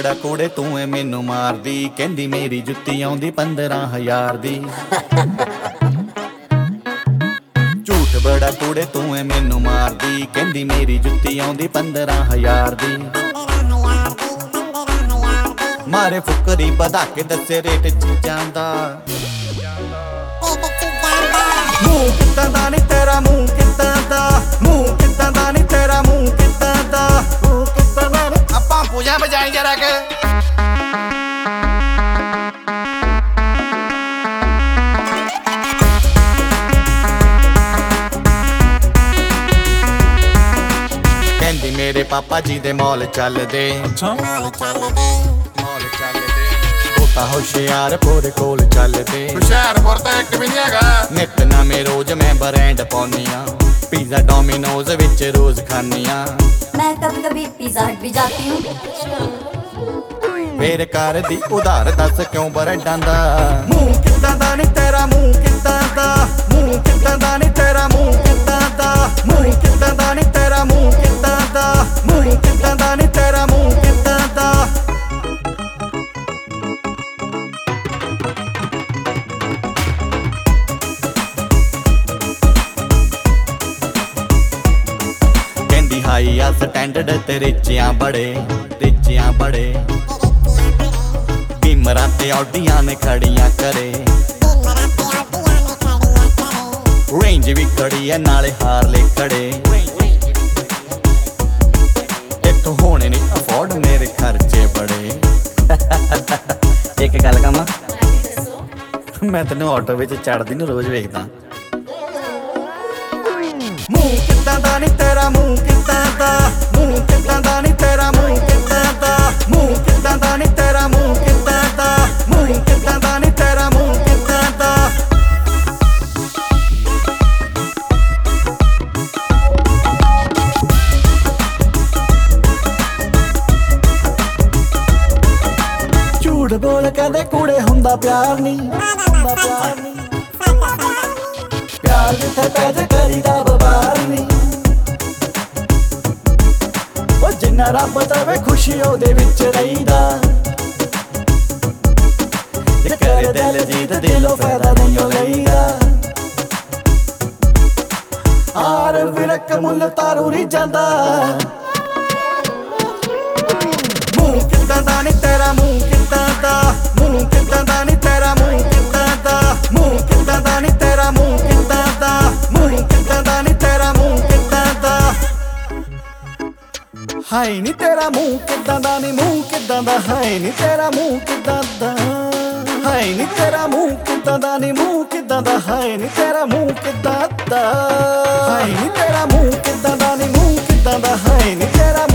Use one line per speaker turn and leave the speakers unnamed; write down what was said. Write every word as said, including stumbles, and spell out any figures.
ਬੜਾ ਕੂੜੇ ਤੂੰ ਏ ਮੈਨੂੰ ਮਾਰਦੀ, ਕਹਿੰਦੀ ਮੇਰੀ ਜੁੱਤੀ ਆਉਂਦੀ ਪੰਦਰਾਂ ਹਜ਼ਾਰ ਦੀ। ਝੂਠ ਬੜਾ ਕੂੜੇ ਤੂੰ ਏ ਮੈਨੂੰ ਮਾਰਦੀ, ਕਹਿੰਦੀ ਮੇਰੀ ਜੁੱਤੀ ਆਉਂਦੀ ਪੰਦਰਾਂ ਹਜ਼ਾਰ ਦੀ। ਮਾਰੇ ਫੁਕਰੀ ਵਧਾ ਕੇ ਦੱਸੇ ਰੇਟ ਚੀਜ਼ਾਂ ਦਾ। ਮੂੰਹ ਕਿੱਦਾਂ ਦਾ ਨੀ ਤੇਰਾ, ਮੂੰਹ ਕਿੱਦਾਂ ਦਾ, ਮੂੰਹ ਕਿੱਦਾਂ ਦਾ ਨੀ ਤੇਰਾ, ਮੂੰਹ ਕਿੱਦਾਂ ਦਾ, ਮੂੰਹ ਕਿੱਦਾਂ ਦਾ ਨੀ। ਆਪਾਂ ਪੂਜਾ ਬਜਾਈ ਜਰਾ ਕੇ। ਕਹਿੰਦੀ ਮੇਰੇ ਪਾਪਾ ਜੀ ਦੇ ਮੌਲ ਚੱਲਦੇ, ਮੌਲ ਚੱਲਦੇ, ਦੋਤਾ ਹੁਸ਼ਿਆਰਪੁਰ ਕੋਲ ਚੱਲਦੇ।
ਹੁਸ਼ਿਆਰਪੁਰ ਤਾਂ ਇੱਕ ਵੀ ਨੀ ਹੈਗਾ।
ਨਿਤ ਨਵੇਂ ਰੋਜ਼ ਮੈਂ ਬ੍ਰੈਂਡ ਪਾਉਨੀਆਂ, ਪੀਜ਼ਾ ਡੋਮੀਨੋਜ਼ ਵਿੱਚ ਰੋਜ਼ ਖਾਨੀਆਂ।
मैं कभी कभी पिज़्ज़ा हट भी जाती हूँ।
ਫੇਰ ਕਰਦੀ ਉਧਾਰ ਦੱਸ ਕਿਉਂ ਬਰਡਾਂ ਦਾ। ਮੂੰਹ ਕਿੱਦਾਂ ਦਾ ਨੀ ਤੇਰਾ, ਮੂੰਹ ਕਿੱਦਾਂ ਦਾ, ਮੂੰਹ ਕਿੱਦਾਂ ਦਾ ਨੀ ਤੇਰਾ, ਮੂੰਹ ਕਿੱਦਾਂ ਦਾ, ਮੂੰਹ ਕਿੱਦਾਂ ਦਾ ਨੀ ਤੇਰਾ, ਮੂੰਹ ਕਿੱਦਾਂ ਦਾ, ਮੂੰਹ ਕਿੱਦਾਂ ਦਾ ਨੀ ਤੇਰਾ, ਮੂੰਹ ਕਿੱਦਾਂ ਦਾ। ਕਹਿੰਦੀ ਹਾਈ ਆ ਸਟੈਂਡਰਡ ਤੇ ਰਿਚਿਆਂ ਬੜੇ, ਰਿਚਿਆਂ ਬੜੇ। ਬਿਮਰਾਂ ਤੇ ਆਡੀਆਂ ਨੇ ਖੜੀਆਂ ਕਰੇ, ਰੇਂਜ ਵੀ ਖੜੀ ਐ ਨਾਲੇ ਹਾਰਲੇ ਖੜੇ। ਇੱਥੋਂ ਹੋਣੇ ਨਹੀਂ ਅਫੋਰਡ ਮੇਰੇ ਖਰਚੇ ਬੜੇ। ਇੱਕ ਗੱਲ ਕਹਾਂ, ਮੈਂ ਤੈਨੂੰ ਆਟੋ ਵਿੱਚ ਚੜਦੀ ਨੂੰ ਰੋਜ਼ ਵੇਖਦਾ। ਮੂੰਹ ਕਿੱਦਾਂ ਦਾ ਨੀ ਤੇਰਾ, ਮੂੰਹ ਕਿੱਦਾਂ ਦਾ, ਮੂੰਹ ਕਿੱਦਾਂ ਦਾ ਨੀ ਤੇਰਾ, ਮੂੰਹ ਕਿੱਦਾਂ ਦਾ, ਮੂੰਹ ਕਿੱਦਾਂ ਦਾ ਨੀ ਤੇਰਾ, ਮੂੰਹ ਕਿੱਦਾਂ ਦਾ, ਮੂੰਹ ਕਿੱਦਾਂ ਦਾ ਨੀ ਤੇਰਾ, ਮੂੰਹ ਕਿੱਦਾਂ ਦਾ। ਝੂਠ ਬੋਲ ਕਦੇ ਕੂੜੇ ਹੁੰਦਾ ਪਿਆਰ ਨੀ, ਹੁੰਦਾ ਪਿਆਰ ਨੀ। ਪਿਆਰ ਜਿੱਥੇ ਪੈ ਜੇ ਕਰੀਦਾ ਬਬਾਰ ਨੀ। ਉਹ ਜਿੰਨਾ ਰੱਬ ਦੇਵੇ ਖੁਸ਼ੀ ਉਹਦੇ ਵਿੱਚ ਰਹੀਦਾ। ਜੇ ਕਰੇ ਦਿਲ ਜੀਤ ਦਿਲੋਂ ਫਾਇਦਾ ਨਹੀਂ ਉਹ ਲਈਦਾ। ਆਰ ਵਿਰਕ ਮੁੱਲ ਤਾਰੂ ਨਹੀਂ ਜਾਂਦਾ। ਮੂੰਹ ਕਿੱਦਾਂ ਦਾ ਨੀ ਤੇਰਾ, ਮੂੰਹ ਕਿੱਦਾਂ ਦਾ, ਮੂੰਹ ਕਿੱਦਾਂ ਦਾ ਨੀ ਤੇਰਾ, ਮੂੰਹ ਕਿੱਦਾਂ ਦਾ, ਮੂੰਹ ਕਿੱਦਾਂ ਦਾ ਨੀ ਤੇਰਾ, ਮੂੰਹ ਕਿੱਦਾਂ ਦਾ, ਮੂੰਹ ਕਿੱਦਾਂ ਦਾ ਨੀ ਤੇਰਾ, ਮੂੰਹ ਕਿੱਦਾਂ ਦਾ। ਹਾਏ ਨੀ ਤੇਰਾ ਮੂੰਹ ਕਿੱਦਾਂ ਦਾ ਨੀ, ਮੂੰਹ ਕਿੱਦਾਂ ਦਾ, ਹਾਏ ਨੀ ਤੇਰਾ ਮੂੰਹ ਕਿੱਦਾਂ ਦਾ, ਹਾਏ ਨੀ ਤੇਰਾ ਮੂੰਹ ਕਿੱਦਾਂ ਦਾ ਨੀ, ਮੂੰਹ ਕਿੱਦਾਂ ਦਾ, ਹਾਏ ਨੀ ਤੇਰਾ ਮੂੰਹ ਕਿੱਦਾਂ ਦਾ, ਹਾਏ ਨੀ ਤੇਰਾ ਮੂੰਹ ਕਿੱਦਾਂ ਦਾ ਨੀ, ਮੂੰਹ ਕਿੱਦਾਂ ਦਾ, ਹਾਏ ਨੀ ਤੇਰਾ